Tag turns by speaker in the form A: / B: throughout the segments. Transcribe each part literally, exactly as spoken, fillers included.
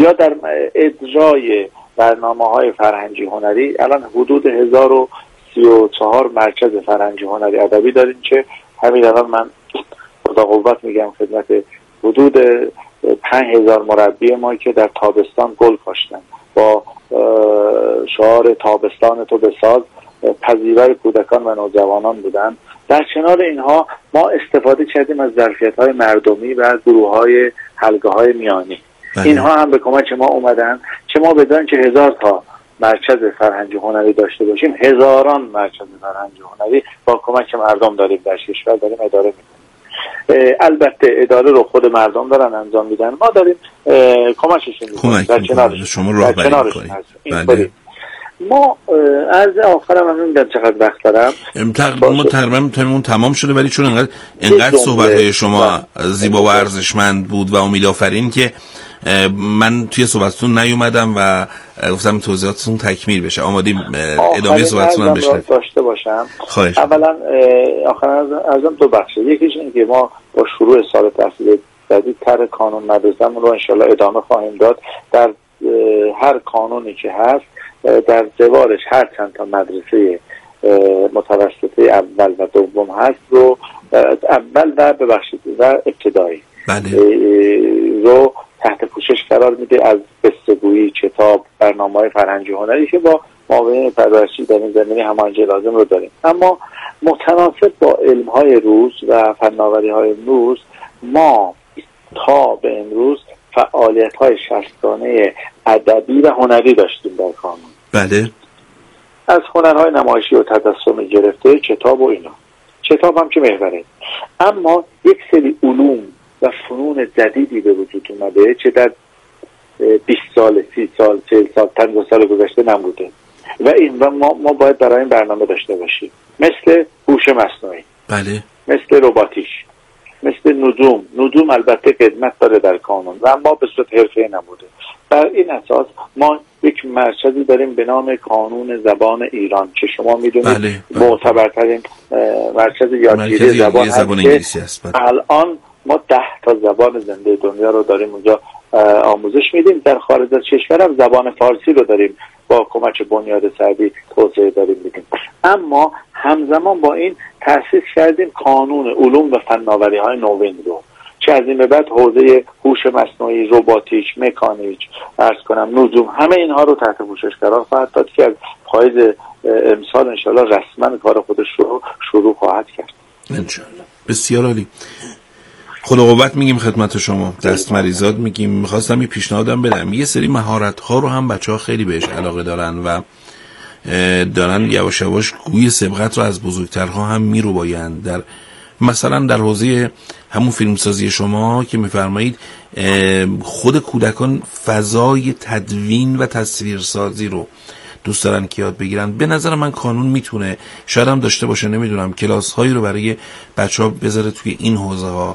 A: یا در اجرای برنامه‌های فرهنگی هنری الان حدود هزار و سی و چهار مرکز فرهنگی هنری ادبی داریم که همین الان من خدا قوت میگم خدمت حدود پنج هزار مربی ما که در تابستان گل کاشتن با شعار تابستان تو بساز پذیرای کودکان و نوجوانان بودن. در کنار اینها ما استفاده کردیم از ظرفیت‌های مردمی و گروه‌های حلقه‌های میانی. بله. اینها هم به کمک ما اومدن که ما بدانیم که هزار تا مرکز فرهنگی هنری داشته باشیم، هزاران مرکز فرهنگی هنری با کمک مردم داریم در کشور داریم اداره می‌کنیم. البته اداره رو خود مردم دارن انجام میدن، ما داریم کمکشون می‌کنیم در کنار
B: شما راهبری می‌کنید. بله.
A: ما از آخرم هم نمیدونم چقدر وقت دارم.
B: تقریبا تقریبا تمام تمام شده، ولی چون انقدر انقدر صحبت‌های شما زیبا و ارزشمند بود و امیدآفرین که من توی صحبتتون نیومدم و گفتم توضیحاتتون تکمیل بشه. آمادیم ادامه صحبتتون هم بشنویم.
A: داشته باشم.
B: خواهش.
A: اولا آخر ازم دو بخشه. یکیش اینه که ما با شروع سال تحصیلی جدید طرح کانون مدرسه‌مون رو ان شاءالله ادامه خواهیم داد. در هر کانونی که هست در جوارش هر چند تا مدرسه متوسطه اول و دوم هست رو اول و ببخشید و ابتدایی
B: بله.
A: رو تحت پوشش قرار میده از بستگویی، کتاب، برنامه‌های فرهنگی هنری که با معاونین پرورشی در این زمینه هماهنگی لازم رو داریم. اما متناسب با علم‌های روز و فناوری‌های امروز ما تا به امروز فعالیت‌های شصتگانه ادبی و هنری داشتیم در کانون.
B: بله.
A: از هنرهای نمایشی و تجسمی گرفته کتاب و اینا. کتاب هم که محوره. اما یک سری علوم و فنون جدیدی به وجود اومده که در بیست سال، سی سال، چهل سال، پنجاه سال گذشته نبوده و این و ما ما باید برای این برنامه داشته باشیم. مثل هوش مصنوعی.
B: بله.
A: مثل رباتیک. مثل نجوم. نجوم البته خدمت داره در کانون و ما به صورت حرفه‌ای نبوده. بر این اساس ما یک مرکزی داریم به نام کانون زبان ایران که شما میدونید
B: بله، بله.
A: معتبرترین مرکز یادگیری زبان,
B: زبان انگلیسی است. بله.
A: الان ما ده تا زبان زنده دنیا رو داریم اونجا آموزش میدیم. در خارج از کشور هم زبان فارسی رو داریم با کمک بنیاد سعدی توسعه داریم میدیم. اما همزمان با این تأسیس کردیم کانون علوم و فناوری های نوین رو که از این به بعد حوزه هوش مصنوعی، رباتیک، مکانیک، عرض کنم نجوم، همه اینها رو تحت پوشش قرار خواهد داد که از پاییز امسال انشالله رسما کار خودش رو شروع خواهد کرد
B: انشالله. بسیار عالی. خدا قوت میگیم خدمت شما، دست مریضات میگیم. میخواستم یه پیشنهادم بدم، یه سری مهارت ها رو هم بچه ها خیلی بهش علاقه دارن و دارن یواش یواش گوی سبقت رو از بزرگترها هم میروبایند. در مثلا در حوزه همون فیلمسازی شما که میفرمایید خود کودکان فضای تدوین و تصویرسازی رو دوست دارن که یاد بگیرن. به نظر من کانون میتونه، شاید هم داشته باشه، نمیدونم، کلاس هایی رو برای بچه ها بذاره توی این حوزه ها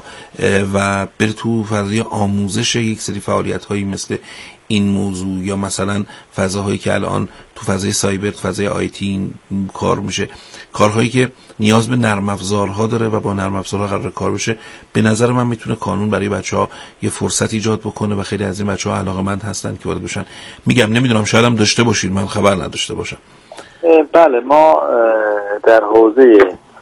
B: و بره تو فضای آموزش یک سری فعالیت هایی مثل این موضوع، یا مثلا فضاهایی که الان تو فضای سایبر، فضای آیتی کار میشه، کارهایی که نیاز به نرم افزارها داره و با نرم افزارها قرار کار بشه. به نظر من میتونه کانون برای بچه‌ها یه فرصت ایجاد بکنه و خیلی از این بچه‌ها علاقه‌مند هستن که وارد بشن. میگم نمیدونم، شاید هم داشته باشید، من خبر نداشته باشم.
A: بله، ما در حوزه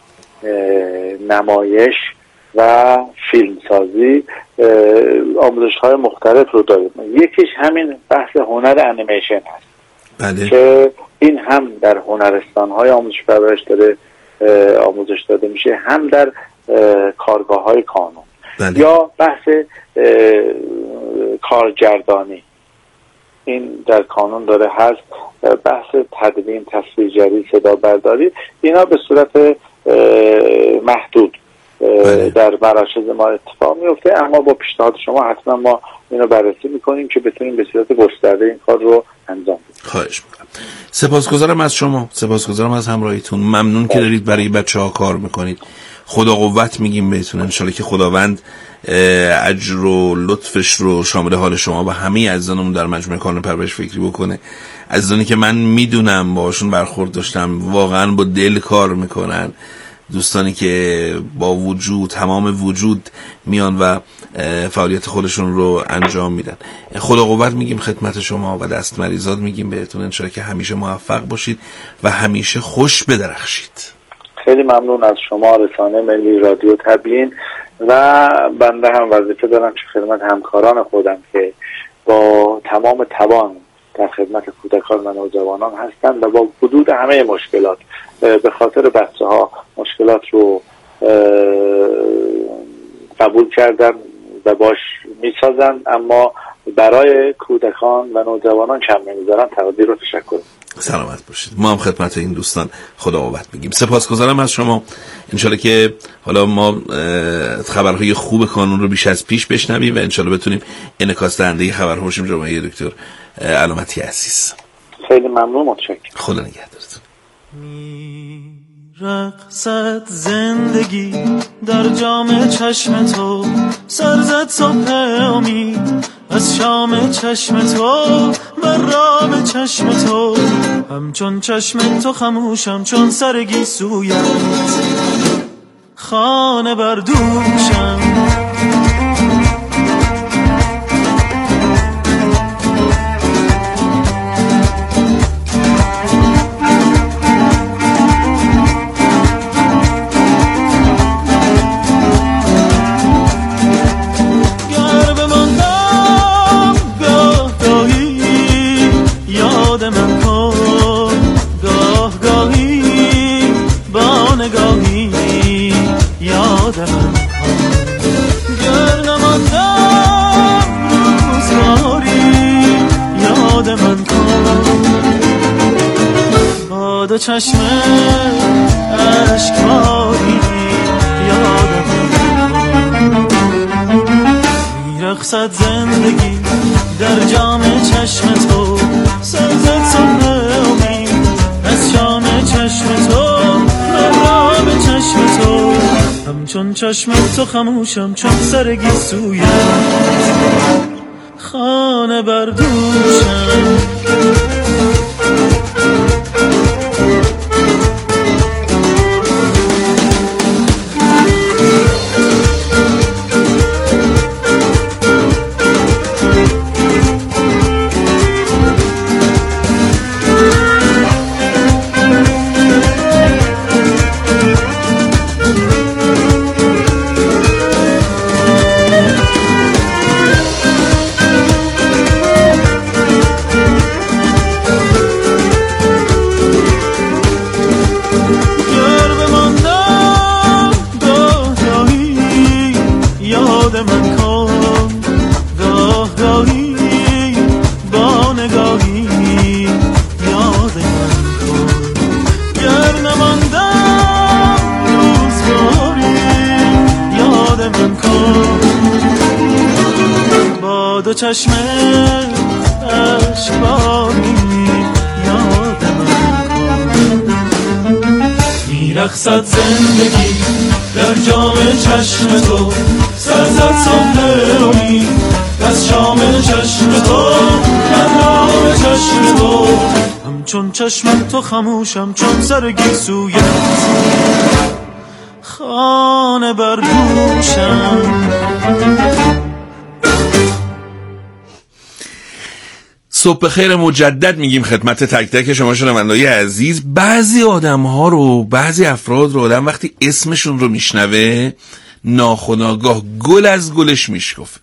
A: نمایش و فیلمسازی آموزش‌های مختلف رو داریم. یکیش همین بحث هنر انیمیشن هست.
B: بله.
A: که این هم در هنرستان‌های آموزش پرورش داره آموزش داده میشه، هم در کارگاه‌های کانون.
B: بله.
A: یا بحث کارگردانی این در کانون داره هست، بحث تدوین، تصویرگری، صدا برداری، اینا به صورت محدود بله. در مراکز ما اتفاق میفته، اما با پیشنهاد شما حتما ما اینو بررسی میکنیم که بتونیم به صورت گسترده این کار رو انجام بدیم.
B: خواهش میکنم. سپاسگزارم از شما، سپاسگزارم از همراهیتون. ممنون که دارید برای بچه‌ها کار میکنید. خدا قوت میگیم بهتون. ان شاءالله که خداوند اجر و لطفش رو شامل حال شما و همه عزیزانمون در مجموعه کانون پرورش فکری بکنه. عزیزانی که من میدونم باهاشون برخورد داشتم، واقعا با دل کار میکنن دوستانی که با وجود تمام وجود میان و فعالیت خودشون رو انجام میدن. خدا قوت میگیم خدمت شما و دست مریضات میگیم بهتون، انشالله که همیشه موفق باشید و همیشه خوش بدرخشید.
A: خیلی ممنون از شما رسانه ملی رادیو تبیین و بنده هم وظیفه دارم که خدمت همکاران خودم که با تمام توان در خدمت کودکان و نوجوانان هستند و با حدود همه مشکلات به خاطر بچه ها مشکلات رو قبول کردن و باش میسازن، اما برای کودکان و نوجوانان کم نمیذارن. تقدیر و تشکر.
B: سلامت باشید. ما هم خدمت این دوستان خدا قوت میگیم. سپاسگزارم از شما. انشالله که حالا ما خبرهای خوب کانون رو بیش از پیش بشنویم و انشالله بتونیم انعکاس دهنده خبرها باشیم. جناب دکتر علامتی عزیز
A: خیلی ممنون، متشکرم.
B: خدا نگهدارتون.
C: رقصت زندگی در جام چشم تو، سرزد صبح امید از شام چشم تو، بر رام چشم تو همچون چشم تو خموشم، چون سرگی سویت خانه بردوشم. چشم اشکاری یادم میرقصد زندگی در جام چشم تو، سرزد صبح امید از شام چشم تو، مرام چشم تو همچون چشم تو خموشم، چون سرگی سویت خانه بردوشم. چشم اشکاری یادم میرقصد زندگی در جام چشم تو، سرزد صبح امید از شام چشم تو، مرام چشم تو همچون چشم تو خموشم، چون سرگی سویت خانه بردوشم.
B: صبح خیر مجدد میگیم خدمت تک تک شما شنوندگان عزیز. بعضی آدم ها رو، بعضی افراد رو آدم وقتی اسمشون رو میشنوه ناخودآگاه گل از گلش میشکفه.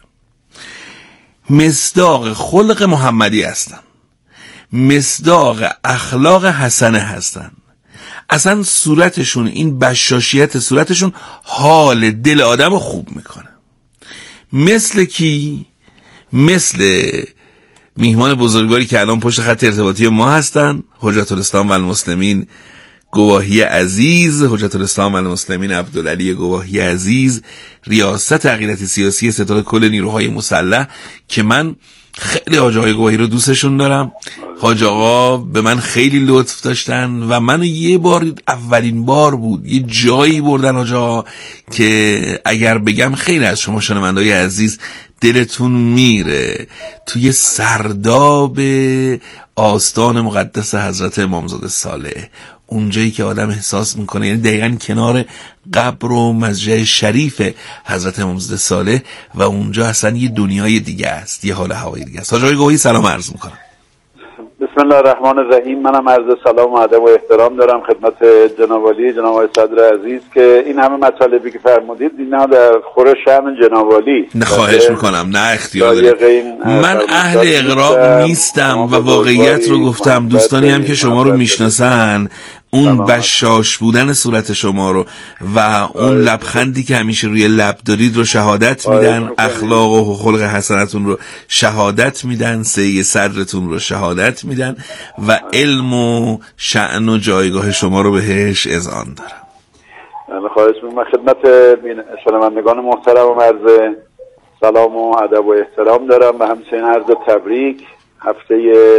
B: مصداق خلق محمدی هستن، مصداق اخلاق حسنه هستن. اصلا صورتشون، این بشاشیت صورتشون حال دل آدم رو خوب میکنه. مثل کی؟ مثل میهمان بزرگواری که الان پشت خط ارتباطی ما هستن، حجت الاسلام و المسلمین گواهی عزیز، حجت الاسلام و المسلمین عبدالعلی گواهی عزیز، ریاست عقیدت سیاسی ستاد کل نیروهای مسلح، که من خیلی حاج آقای گواهی رو دوستشون دارم. حاج آقا به من خیلی لطف داشتن و منو یه بار، اولین بار بود، یه جایی بردن حاج آقا که اگر بگم خیلی از شما شنوندگان عزیز دلتون میره. توی سرداب آستان مقدس حضرت امامزاده صالح اونجایی که آدم احساس میکنه، یعنی دقیقاً کنار قبر و مسجد شریف حضرت امام صالح و اونجا اصلا یه دنیای دیگه است، یه حال هوایی دیگه است. حاج آقای گوهی سلام عرض میکنم.
D: بسم الله الرحمن الرحیم. منم عرض سلام و ادب و احترام دارم خدمت جناب عالی جناب آقای صدر عزیز که این همه مطالبی که فرمودید اینا در خور شأن جناب عالی.
B: نه خواهش میکنم، نه اختیار دارید. من اهل اغراق نیستم و واقعیت رو گفتم. دوستانی هم که شما رو میشناسن اون بشاش بودن صورت شما رو و اون لبخندی که همیشه روی لب دارید رو شهادت میدن، اخلاق و خلق حسنتون رو شهادت میدن، سعی صدرتون رو شهادت میدن و علم و شأن و جایگاه شما رو بهش اذعان دارم.
D: خواهش می‌کنم. خدمت شنوندگان محترم و عرض سلام و ادب و احترام دارم و همچنین عرض تبریک هفته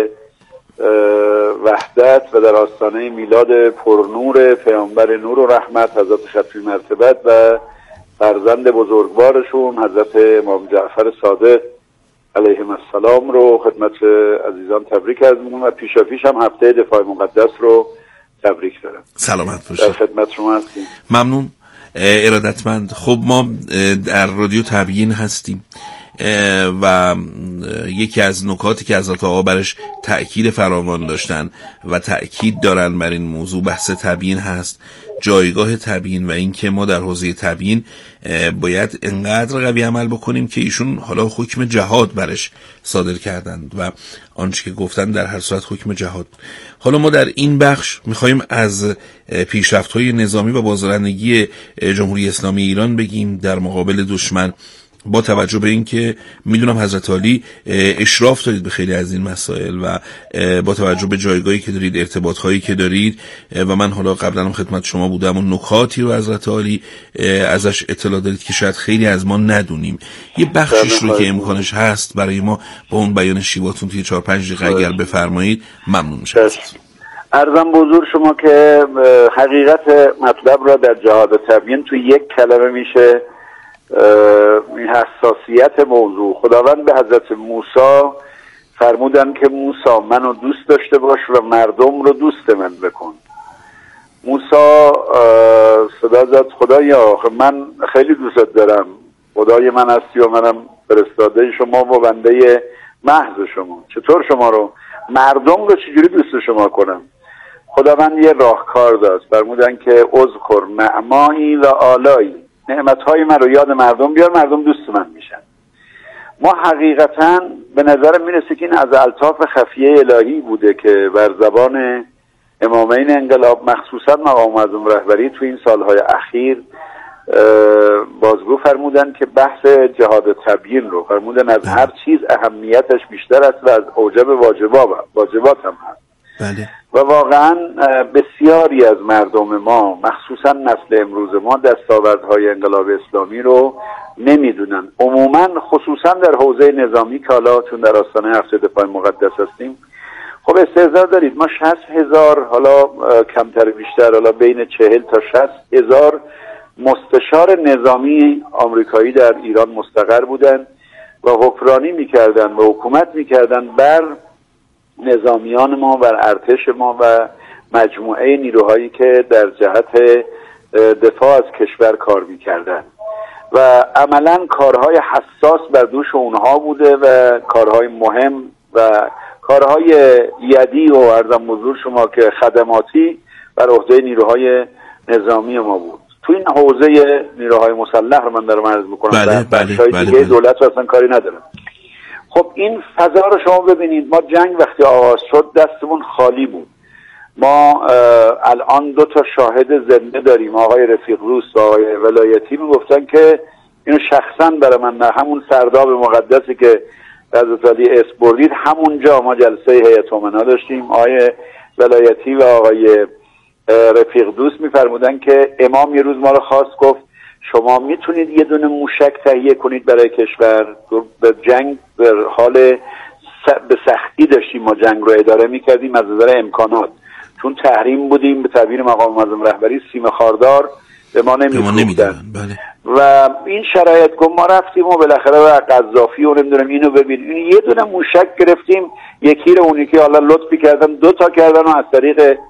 D: وحدت و در آستانه میلاد پرنور پیامبر نور و رحمت حضرت شفیع مرتبت و فرزند بزرگوارشون حضرت امام جعفر صادق علیهم السلام رو خدمت عزیزان تبریک عرض می‌کنم و پیشا پیش هم هفته دفاع مقدس رو تبریک دارم.
B: سلامت باشید.
D: در خدمت شما هستیم.
B: ممنون ارادتمند. خب ما در رادیو تبیین هستیم و یکی از نکاتی که حضرت آقا برش تأکید فراوان داشتن و تأکید دارن بر این موضوع بحث تبیین هست، جایگاه تبیین و اینکه ما در حوزه تبیین باید انقدر قوی عمل بکنیم که ایشون حالا حکم جهاد برش صادر کردند و آنچه که گفتن در هر صورت حکم جهاد. حالا ما در این بخش میخوایم از پیشرفت‌های نظامی و بازدارندگی جمهوری اسلامی ایران بگیم در مقابل دشمن، با توجه به این که میدونم حضرت عالی اشراف دارید به خیلی از این مسائل و با توجه به جایگاهی که دارید، ارتباطهایی که دارید و من حالا قبلا هم خدمت شما بودم و نکاتی رو حضرت عالی ازش اطلاع دارید که شاید خیلی از ما ندونیم، یه بخشش رو که امکانش هست برای ما با اون بیان شیواتون توی چهار پنج دقیقه اگر بفرمایید ممنون میشم.
D: عرضم به حضور شما که حقیقت مطلب را در جهاد تبیین توی یک کلمه میشه این حساسیت موضوع. خداوند به حضرت موسی فرمودن که موسی منو دوست داشته باش و مردم رو دوست من بکن. موسی صدا زد خدایا من خیلی دوست دارم، خدای من هستی و منم فرستاده شما و بنده محض شما، چطور شما رو مردم رو چجوری دوست شما کنم؟ خداوند یه راهکار داد، فرمودن که اذکر نعمایی و آلایی، نعمتهای من رو یاد مردم بیار، مردم دوست من میشن. ما حقیقتا به نظر میرسه که این از الطاف خفیه الهی بوده که بر زبان امامین انقلاب مخصوصا مقام معظم رهبری تو این سالهای اخیر بازگو فرمودن که بحث جهاد تبیین رو فرمودن از هر چیز اهمیتش بیشتر است و از اوجب واجبات واجبات هم هست.
B: بله.
D: و واقعا بسیاری از مردم ما مخصوصا نسل امروز ما دستاوردهای انقلاب اسلامی رو نمیدونن، عموما خصوصا در حوزه نظامی که حالا چون در آستانه هفته دفاع مقدس هستیم. خب استحضار دارید ما شصت هزار حالا کمتر بیشتر حالا بین چهل تا شصت هزار مستشار نظامی آمریکایی در ایران مستقر بودن و حکمرانی میکردن و حکومت میکردن بر نظامیان ما، بر ارتش ما و مجموعه نیروهایی که در جهت دفاع از کشور کار میکردن و عملا کارهای حساس بر دوش اونها بوده و کارهای مهم و کارهای یدی و عرضم حضور شما که خدماتی بر عهده نیروهای نظامی ما بود. تو این حوزه نیروهای مسلح رو من دارم عرض میکنم.
B: بله بله بله,
D: بله. دولت رو اصلا کاری ندارم. خب این فضا رو شما ببینید، ما جنگ وقتی آغاز شد دستمون خالی بود. ما الان دو تا شاهد زنده داریم، آقای رفیق روس و آقای ولایتی میگفتن که اینو شخصا برای من نه همون سرداب مقدسی که حضرت علی اسم بردید همونجا ما جلسه هیئت امنا داشتیم. آقای ولایتی و آقای رفیق دوست میفرمودن که امام یه روز ما رو خواست، گفت شما میتونید یه دونه موشک تهیه کنید برای کشور؟ به جنگ به حال به سختی داشتیم ما جنگ رو اداره میکردیم از نظر امکانات، چون تحریم بودیم به تعبیر مقام معظم رهبری سیم خاردار به ما نمیدادن.
B: بله.
D: و این شرایط که ما رفتیم و بالاخره و قذافی و نمیدونم اینو ببین این یه دونه موشک گرفتیم، یکی رو اونی که حالا لطفی کردن دو تا کردن و از طریق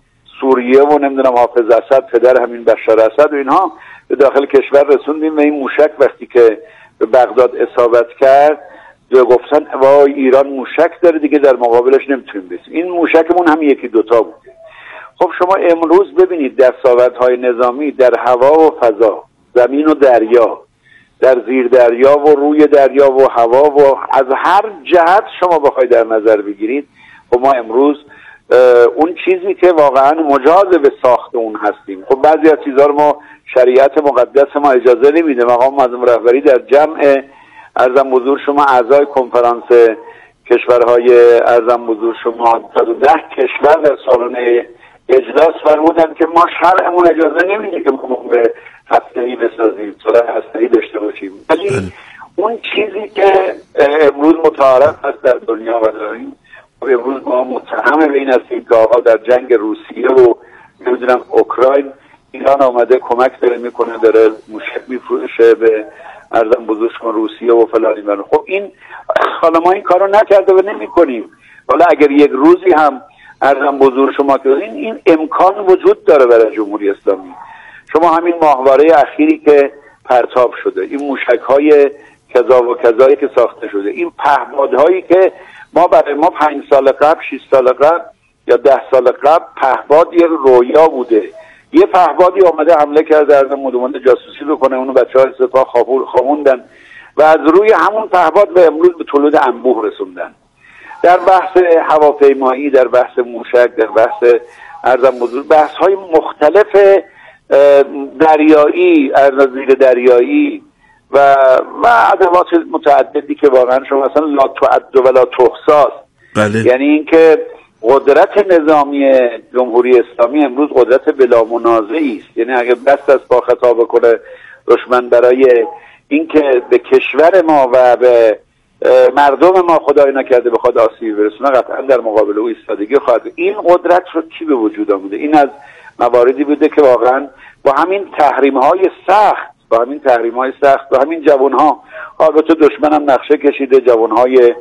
D: سوریه و نمیدونم حافظ اسد پدر همین بشار اسد و اینها به داخل کشور رسوندیم و این موشک وقتی که به بغداد اصابت کرد گفتن وای ایران موشک داره دیگه در مقابلش نمیتونیم بیستیم. این موشکمون هم یکی دوتا بود. خب شما امروز ببینید دستاوردهای نظامی در هوا و فضا، زمین و دریا، در زیر دریا و روی دریا و هوا و از هر جهت شما بخواید در نظر بگیرید و ما امروز اون چیزی که واقعا مجاز به ساخت اون هستیم. خب بعضی از چیزها رو ما شریعت مقدس ما اجازه نمیده. مقام معظم رهبری در جمع ارزم حضور شما اعضای کنفرانس کشورهای ارزم حضور شما صد و ده کشور در سالن اجلاس فرمودن که ما شرعمون اجازه نمیده که ما به هسته‌ای بسازیم، سلاح هسته‌ای داشته باشیم. ولی اون چیزی که امروز متعارف هست در دنیا و داریم، امروز ما متهم به این هستیم که آقا در جنگ روسیه و نمیدونم اوکراین ایران آمده کمک داره میکنه، داره موشک میفروشه به ارزم بزرگ کن روسیه و فلان اینا. خب این حالا ما این کارو نکرده و نمیکنیم. حالا اگر یک روزی هم ارزم بزرگ شما که این این امکان وجود داره برای جمهوری اسلامی. شما همین ماهواره اخیری که پرتاب شده، این موشک‌های کذا و کذایی که ساخته شده، این پهپادهایی که ما برای ما پنج سال قبل، شش سال قبل یا ده سال قبل پهپاد یک رویا بوده. یه پهپادی آمده حمله کرده از مدومان جاسوسی بکنه، اونو بچه‌ها سپاه خوابوندن و از روی همون پهپاد به امروز به طلوع انبوه رسوندن. در بحث هواپیمایی، در بحث موشک، در بحث ارزم بزرگ، بحث‌های مختلف دریایی، ارززیر دریایی و و ادوات متعددی که واقعا شما مثلا لا تعد ولا تحصى.
B: بله.
D: یعنی اینکه قدرت نظامی جمهوری اسلامی امروز قدرت بلا منازعی است. یعنی اگر دست از پا خطا بکنه دشمن برای اینکه به کشور ما و به مردم ما خدای نکرده بخواد آسیب برسونه، قطعا در مقابل او ایستادگی خواهد. این قدرت رو کی به وجود آورده؟ این از مواردی بوده که واقعا با همین تحریم‌های سخت با همین تحریم‌های سخت با همین جوان‌ها، البته دشمن هم نقشه کشیده، جوان‌های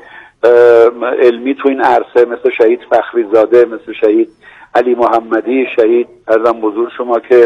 D: علمی تو این عرصه مثل شهید فخری زاده، مثل شهید علی محمدی، شهید ارزم بزرگ شما که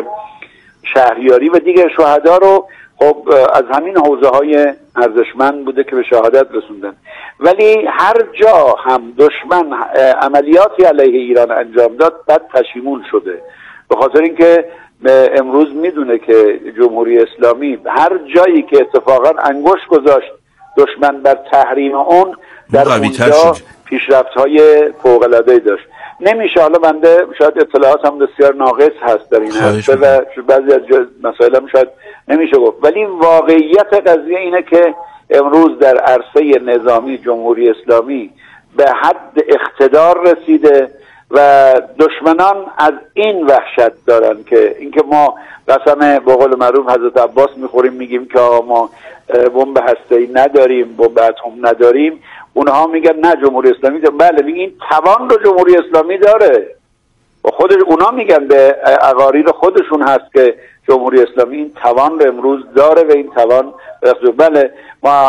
D: شهریاری و دیگر شهدا رو خب از همین حوزه‌های ارزشمند بوده که به شهادت رسوندن. ولی هر جا هم دشمن عملیاتی علیه ایران انجام داد بعد پشیمون شده، به خاطر اینکه امروز میدونه که جمهوری اسلامی هر جایی که اتفاقا انگشت گذاشت دشمن بر تحریم اون، در اونجا پیشرفت‌های فوق‌العاده‌ای داشت. نمیشه، حالا بنده شاید اطلاعات هم بسیار ناقص هست در این حرفه و بعضی از مسائل هم شاید نمیشه گفت، ولی واقعیت قضیه اینه که امروز در عرصه نظامی جمهوری اسلامی به حد اقتدار رسیده و دشمنان از این وحشت دارن که اینکه ما قسم به قول معروف حضرت عباس میخوریم میگیم که ما بمب هسته‌ای نداریم، بمب اتم نداریم، اونها میگن نه جمهوری اسلامی داره. بله، میگن این توان رو جمهوری اسلامی داره و خودش اونا میگن به اقاریر خودشون هست که جمهوری اسلامی این توان رو امروز داره و این توان بله ما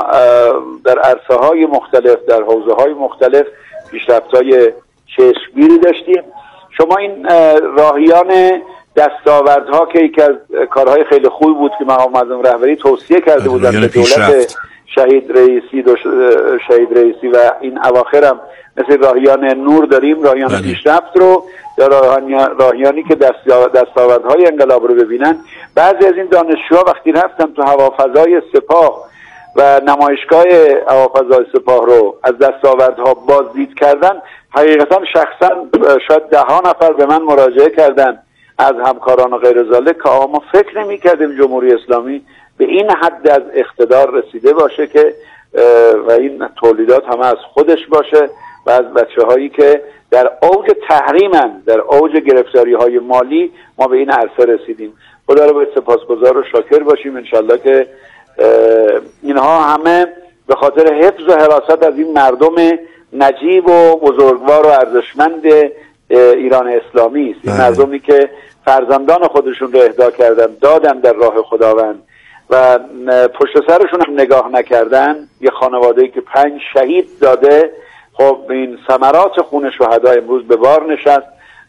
D: در عرصه های مختلف، در حوزه های مختلف پیشرفت های چشمگیری داشتیم. شما این راهیان دستاوردها که یکی از کارهای خیلی خوب بود که مقام معظم رهبری توصیه کرده بودن به دولت شهید رئیسی دو شهید رئیسی و این اواخر هم مثل راهیان نور داریم، راهیان بله. پیشرفت رو یا راهیانی که دستاوردهای انقلاب رو ببینن. بعضی از این دانشجوها وقتی رفتن تو هوافضای سپاه و نمایشگاه هوافضای سپاه رو از دستاوردها بازدید کردن، حقیقتا شخصا شاید ده ها نفر به من مراجعه کردن از همکاران و غیر ذالک که ما فکر نمی کردیم جمهوری اسلامی به این حد از اقتدار رسیده باشه که و این تولیدات همه از خودش باشه و از بچه هایی که در اوج تحریمن، در اوج گرفتاری های مالی ما به این عرصه رسیدیم. خدا رو باید سپاسگزار و شاکر باشیم انشالله که اینها همه به خاطر حفظ و حراست از این مردم نجیب و بزرگوار و ارزشمند ایران اسلامی است. این مردمی که فرزندان خودشون رو اهدا کردن، دادن در راه خداوند و پشت سرشون هم نگاه نکردن. یه خانواده‌ای که پنج شهید داده، خب این ثمرات خون شهدا امروز به بار نشست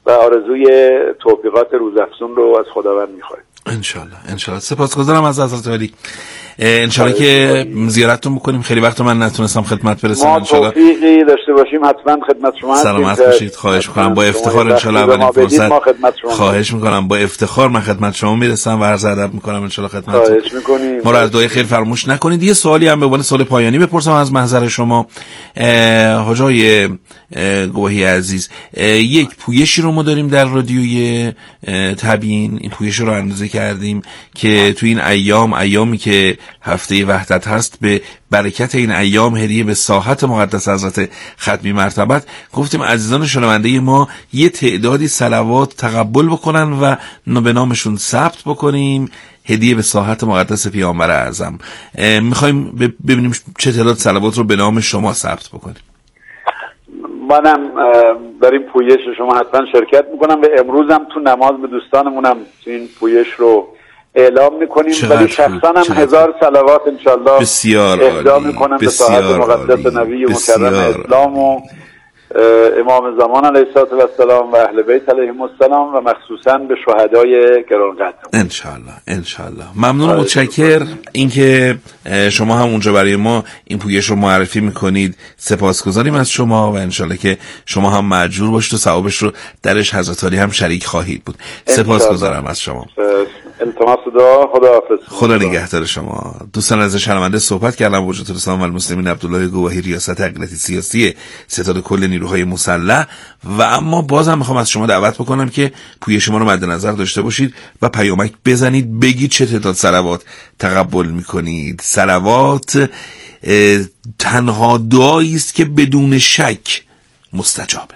D: و آرزوی توفیقات روزافزون رو از خداوند می‌خوایم.
B: انشالله انشالله. سپاسگزارم از حضرت عالی. انشالله که زیارتتون بکنیم. خیلی وقت من نتونستم خدمت برسم.
D: انشالله ما توفیقی داشته باشیم حتما خدمت شما هستیم.
B: سلامت باشید. خواهش میکنم. با افتخار انشالله اولین فرصت خواهش میکنم با افتخار من خدمت شما میرسم و عرض ادب میکنم انشالله خدمتتون.
D: خواهش میکنیم.
B: ما رو از دعای خیر فراموش نکنید. یه سوالی هم به عنوان سوال پایانی بپرسم از محضر شما حاجای گواهی عزیز. یک پویشی رو ما داریم در رادیوی تبیین، این پویش رو اندازه کردیم که تو این ایام ایامی که هفته وحدت هست به برکت این ایام هدیه به ساحت مقدس حضرت ختمی مرتبت گفتیم عزیزان شنونده ما یه تعدادی صلوات تقبل بکنن و به نامشون ثبت بکنیم هدیه به ساحت مقدس پیامبر اعظم. میخوایم ببینیم چه تعداد صلوات رو به نام شما ثبت بکنیم.
D: منم در این پویش شما حتما شرکت میکنم و امروزم تو نماز به دوستانمونم این پویش رو اعلام میکنیم ولی شخصا هم هزار صلوات انشالله
B: بسیار
D: اهدا میکنم به ساحت مقدس نبی مکرم اسلام و امام زمان علیه السلام و اهل بیت علیهم السلام و مخصوصا به شهدای گرانقدر.
B: انشالله انشالله. ممنون و متشکر اینکه شما هم اونجا برای ما این پویش رو معرفی میکنید. سپاسگزاریم از شما و انشالله که شما هم مأجور باشید و ثوابش رو درش حضرت علی هم شریک خواهید بود. سپاسگزارم از شما.
D: التماس دعا. خداحافظ.
B: خدا نگهدار شما. دوستان از شنونده صحبت کردم با حضرت رسول المسلمین عبدالله گواهی ریاست اقلیتی سیاسی ستاد کل نیروهای مسلح و اما بازم میخوام از شما دعوت بکنم که پویه شما رو مد نظر داشته باشید و پیامک بزنید بگید چه تعداد صلوات تقبل میکنید. صلوات تنها دعایی است که بدون شک مستجابه.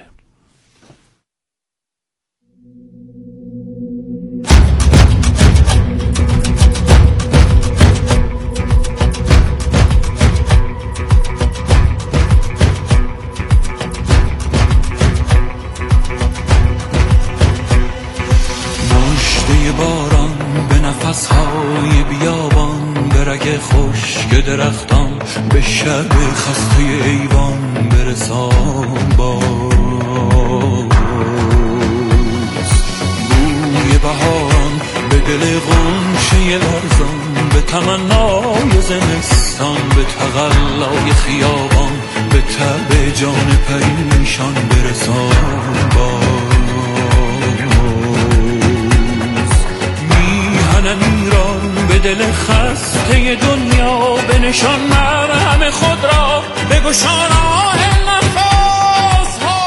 C: های بیابان به رگ خشک درختان به شب خسته ایوان برسان باز بوی بهاران به دل غنچه لرزان به تمنای زمستان به تقلای خیابان به تب جان پریشان برسان باز ایران به دل خسته دنیا به نشان مرهم خود را بگشان آه نفس ها.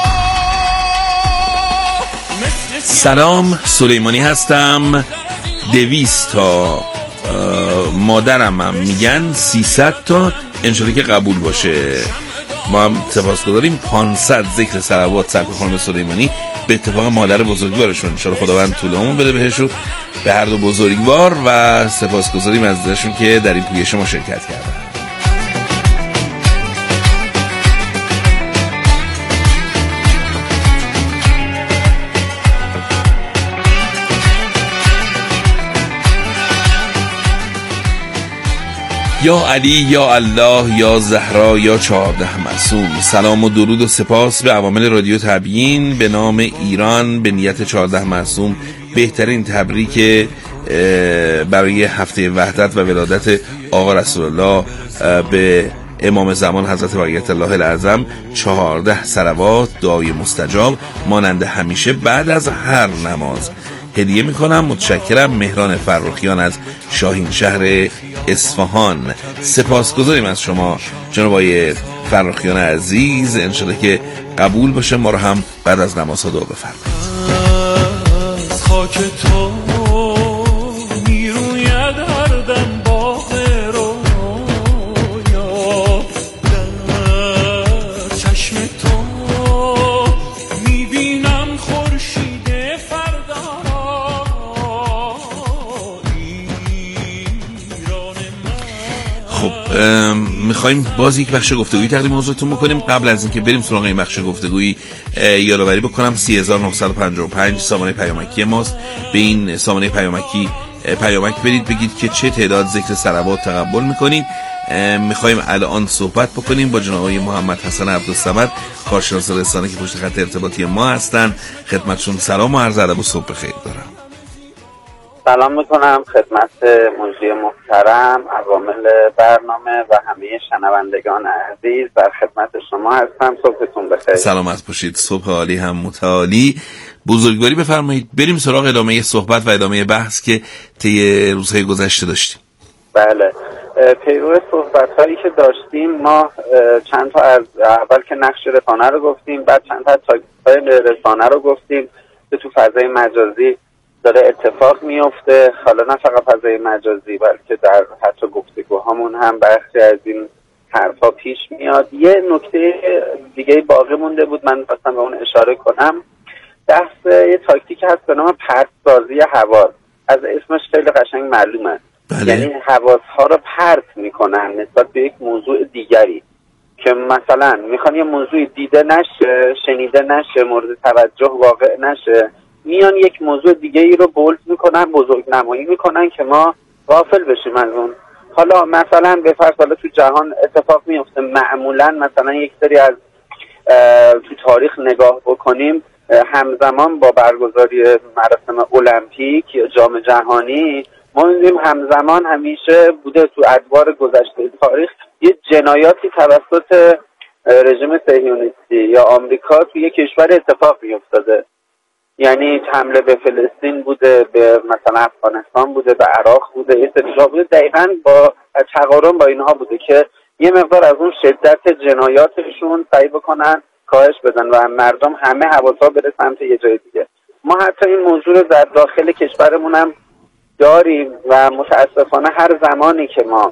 B: سلام، سلیمانی هستم. دویست تا مادرم هم میگن سیصد تا انشالله که قبول باشه. ما هم سپاسگزاریم. پانصد ذکر صلوات سرکار خانم سلیمانی به اتفاق مادر بزرگوارشون انشالله خداوند طول عمر بده بهشون به هر دو بزرگوار و سپاسگزاریم ازشون که در این پویش ما شرکت کردن. یا علی یا الله یا زهرا یا چهارده معصوم. سلام و درود و سپاس به عوامل رادیو تبیین به نام ایران به نیت چهارده معصوم. بهترین تبریک برای هفته وحدت و ولادت آقا رسول الله به امام زمان حضرت بقیت الله الاعظم. چهارده صلوات دعای مستجاب مانند همیشه بعد از هر نماز هدیه میکنم. متشکرم. مهران فرخیان از شاهین شهر اصفهان. سپاسگزاریم از شما جناب آقای فرخیان عزیز. انشالله که قبول باشه. ما رو هم بعد از نماز دعا بفرمایید.
C: از خاک تو میروید هر دم باغ رویا در چشم تو میبینم خورشید فردا.
B: خب میخوایم باز یک بخش گفتگویی تقدیم حضورتون بکنیم. قبل از اینکه بریم سراغ این بخش گفتگویی یادآوری بکنم سه هزار و نهصد و پنجاه و پنج سامانه پیامکی ماست. به این سامانه پیامکی پیامک برید بگید که چه تعداد ذکر صلوات تقبل میکنید. میخوایم الان صحبت بکنیم با جناب آقای محمد حسن عبدالصمد، کارشناس رسانه که پشت خط ارتباطی ما هستن. خدمتشون سلام و عرض ادب و صبح بخیر دارم.
E: سلام میکنم خدمت مجری محترم، عوامل برنامه و همه شنوندگان عزیز. در خدمت شما هستم. صبحتون بخیر.
B: سلامت باشید. صبح عالی هم متعالی. بزرگواری بفرمایید. بریم سراغ ادامه صحبت و ادامه بحث که طی روزهای گذشته داشتیم.
E: بله، پیرو صحبت هایی که داشتیم ما چند تا از اول که نقش رسانه رو گفتیم، بعد چند تا از تاکتیک‌های رسانه رو گفتیم که تو فضای مجازی داره اتفاق میفته. حالا نه فقط فضای مجازی بلکه در حتی گفتگوهامون هم بحثی از این حرفا پیش میاد. یه نکته دیگه باقی مونده بود، من خواستم به اون اشاره کنم. بحث یه تاکتیک هست به نام پرت‌سازی حواس. از اسمش خیلی قشنگ معلومه.
B: بله.
E: یعنی حواس‌ها رو پرت میکنن نسبت به یک موضوع دیگری که مثلا میخوان یه موضوع دیده نشه، شنیده نشه، مورد توجه واقع نشه، میان یک موضوع دیگه ای رو بولد میکنن، بزرگ نمایی میکنن که ما غافل بشیم از اون. حالا مثلا به فرض حالا تو جهان اتفاق میفته، معمولا مثلا یک سری از تو تاریخ نگاه بکنیم، همزمان با برگزاری مراسم المپیک یا جام جهانی ما می‌بینیم همزمان همیشه بوده تو ادوار گذشته تاریخ یه جنایاتی توسط رژیم صهیونیستی یا آمریکا تو یک کشور اتفاق می‌افتاده. یعنی حمله به فلسطین بوده، به مثلا افغانستان بوده، به عراق بوده، یه سری جا بوده، دقیقاً با تقارن با اینها بوده که یه مقدار از اون شدت جنایاتشون سعی بکنن کاهش بدن و مردم همه حواسا بره سمت یه جای دیگه. ما حتی این موضوع رو در داخل کشورمون هم داریم و متاسفانه هر زمانی که ما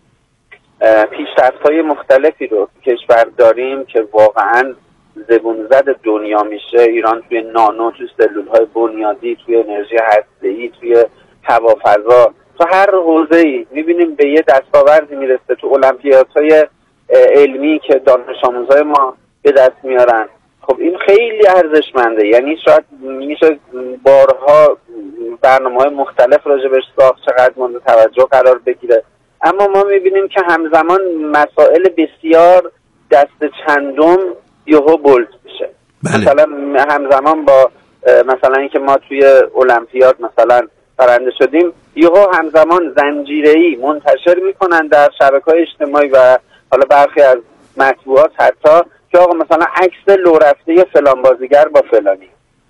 E: پیشرفت‌های مختلفی رو کشور داریم که واقعاً زبون زد دنیا میشه، ایران توی نانو، توی سلول‌های بنیادی، توی انرژی هسته‌ای، توی هوافضا، تو هر حوزه‌ای می‌بینیم به یه دستاوردی میرسه. تو المپیادهای علمی که دانش آموزای ما به دست میارن، خب این خیلی ارزشمنده. یعنی شاید میشه بارها برنامه‌های مختلف راجبش ساخت، چقدر مورد توجه قرار بگیره، اما ما می‌بینیم که همزمان مسائل بسیار دست چندم یهو بولد میشه. بله. مثلا همزمان با مثلا اینکه ما توی المپیاد مثلا برنده شدیم، یهو همزمان زنجیره‌ای منتشر میکنن در شبکه‌های اجتماعی و حالا برخی از مطبوعات حتی که آقا مثلا عکس لو رفته فلان بازیگر با فلانی،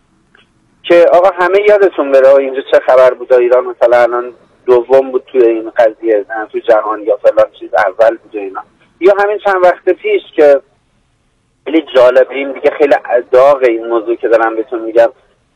E: که آقا همه یادتون بره اینجا چه خبر بود، ایران مثلا الان دوم بود توی این قضیه، توی جهان یا فلان چیز اول بود اینا. یا همین چند وقت پیش که خیلی جالب، این دیگه خیلی داغه این موضوع که دارم بهتون میگم،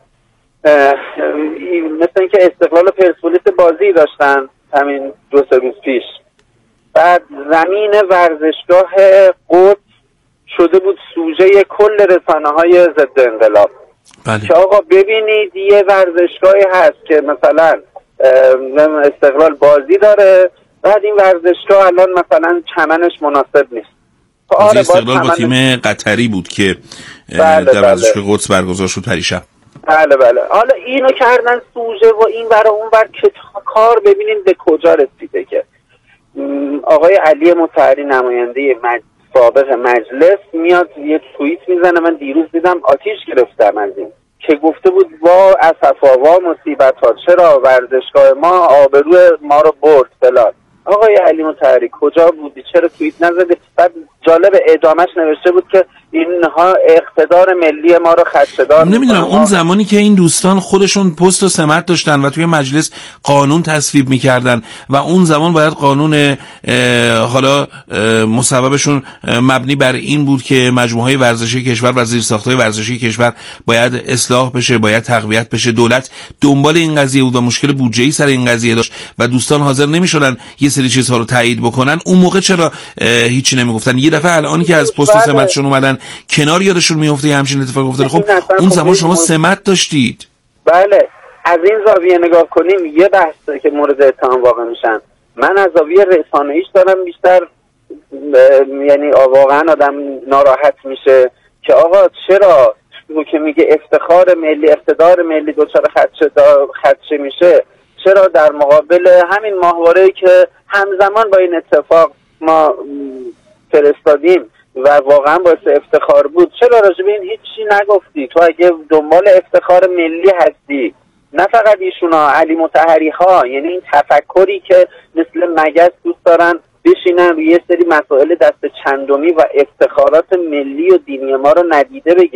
E: مثل اینکه استقلال و پرسپولیس بازی داشتن همین دو سه روز پیش، بعد زمین ورزشگاه قدس شده بود سوژه کل رسانه‌های ضد انقلاب. بله. که آقا ببینید یه ورزشگاهی هست که مثلا استقلال بازی داره، بعد این ورزشگاه الان مثلا چمنش مناسب نیست.
B: آره، استقلال با تیم قطری بود که بله در ورزشگاه بله. قدس برگزار شد پریشب.
E: بله بله. حالا اینو کردن سوژه و این برای اون بر که کار ببینید به کجا رسیده که آقای علی مطهری نماینده مج... سابق مجلس میاد یه توییت میزنه، من دیروز دیدم آتیش گرفتم از این، که گفته بود وا اسفا وا مصیبت ها، چرا ورزشگاه ما آبرو ما رو برد فلان. آقای علی مطهری کجا بودی؟ چرا توییت نزدی؟ بعد جالب ادامهش نوشته بود که اینها اقتدار ملی ما رو خدشه‌دار می‌کنن.
B: نمیدونم اون زمانی که این دوستان خودشون پست و سمت داشتن و توی مجلس قانون تصویب می‌کردن و اون زمان باید قانون حالا مصوبشون مبنی بر این بود که مجموعه‌های ورزشی کشور و زیرساخت‌های ورزشی کشور باید اصلاح بشه، باید تقویت بشه. دولت دنبال این قضیه بود و مشکل بودجه‌ای سر این قضیه داشت و دوستان حاضر نمی‌شدن یه سری چیزها رو تایید بکنن. اون موقع چرا هیچی نمیگفتن؟ یه دفعه الان که از پست و سمتشون اومدن کنار یادشون میفته همچین اتفاق افتاده. خب اون زمان شما سمت داشتید.
E: بله، از این زاویه نگاه کنیم یه بحثه که مورد اتهام واقع میشن. من از زاویه رسانه‌ایش دارم بیشتر، یعنی واقعا آدم ناراحت میشه که آقا چرا تو که میگه افتخار ملی، اقتدار ملی دچار خدشه خدشه میشه، چرا در مقابل همین ماهواره‌ای که همزمان با این اتفاق ما فرستادیم و واقعا باعث افتخار بود، چرا راجع به این هیچی نگفتی؟ تو اگه دنبال افتخار ملی هستی، نه فقط ایشونا، علی مطهری ها، یعنی این تفکری که مثل مگس دوست دارن بشینن روی یه سری مسائل دست چندمی و افتخارات ملی و دینی ما رو ندیده بگیرن.